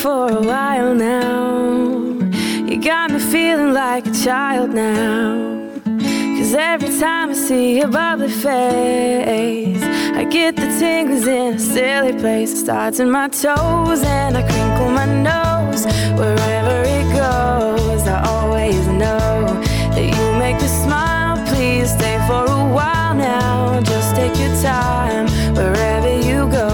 for a while now. You got me feeling like a child now. 'Cause every time I see your bubbly face, I get the tingles in a silly place. It starts in my toes and I crinkle my nose. Wherever it goes, I always know that you make me smile. Please stay for a while now. Just take your time wherever you go.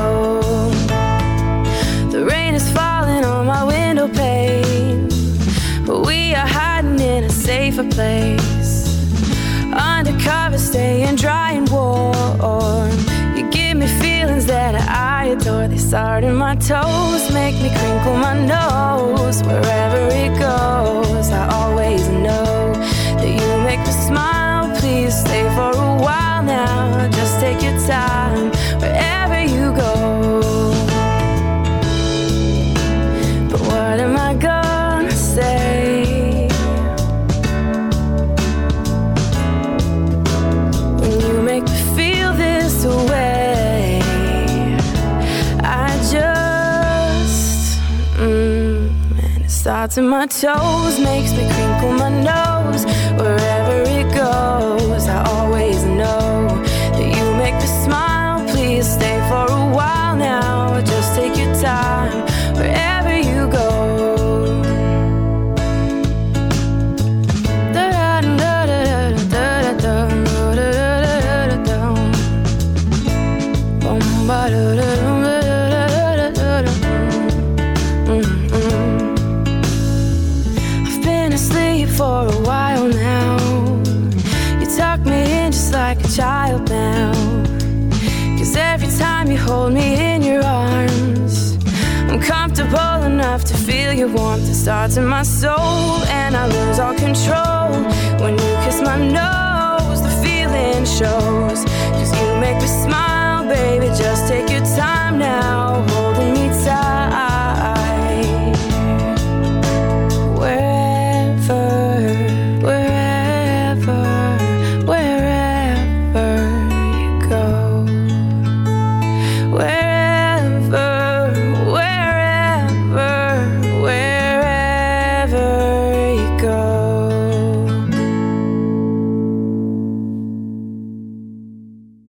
The rain is falling on my window pane, but we are hiding in a safer place. Undercover, staying dry and warm. You give me feelings that I adore. They start in my toes, make me crinkle my nose. Wherever it goes, I always know that you make me smile. Please stay for a while now. Just take your time wherever you go. But what am I gonna say? Away. I just and it starts in my toes, makes me crinkle my nose. Wherever it goes, I always know that you make me smile. Please stay for a while now. Just take your time wherever you go. I've been asleep for a while now. You tuck me in just like a child now. 'Cause every time you hold me in your arms, I'm comfortable enough to feel your warmth. It starts in my soul and I lose all control. When you kiss my nose, the feeling shows. 'Cause you make me smile, baby,